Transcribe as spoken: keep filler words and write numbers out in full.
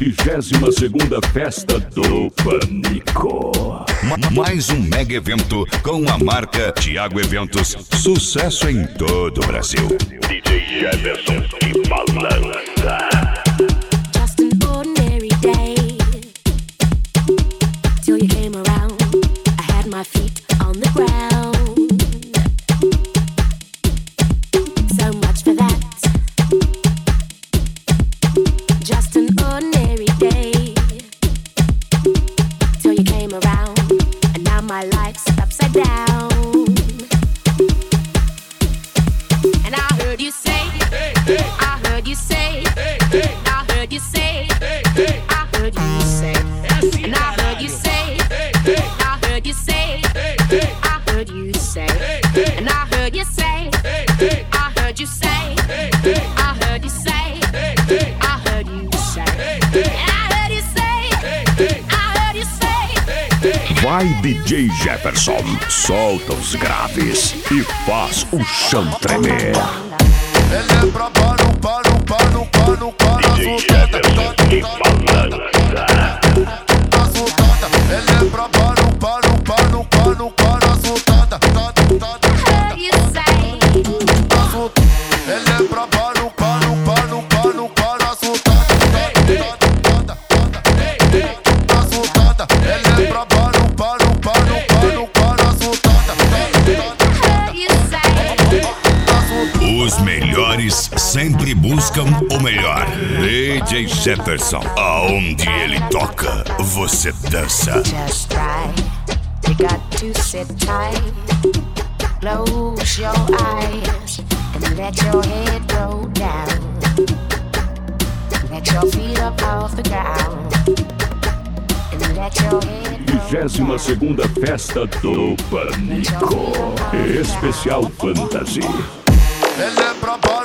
Vigésima segunda Festa do Pânico. Ma- mais um mega evento com a marca Thiago Eventos. Sucesso em todo o Brasil. D J Jefferson e Balança. Just an ordinary day till you came around. I had my feet on the ground. So much for that. Just an ordinary day till you came around, and now my life's upside down. And I heard you say, I heard you say, I heard you say, I heard you say, and I heard you say, I heard you say, I heard you say, and I heard you say, I heard you say, I heard you say, I heard you say, and I heard you say, I heard you say. Vai D J Jefferson, solta os graves e faz o chão tremer. Ele é pra pano, pano, pano, pano, pano, D J Jefferson e Balança. assustada. Ele é pra pano, pano, pano, pano, pano, assustada. Heard you say, Ele é pra pano, pano, pano, pano, pano, assustada. Assustada. Ele é pra pano, pano, pano, pano, pano, assustada. heard you say. Os melhores sempre buscam o melhor. D J Jefferson, aonde ele toca, você dança. Just right, you got to sit tight. Close your eyes and let your head go down. Let your feet up off the ground and let your head go Vigésima down. segunda Festa do Pânico. Especial Fantasy. Ele é pra pano.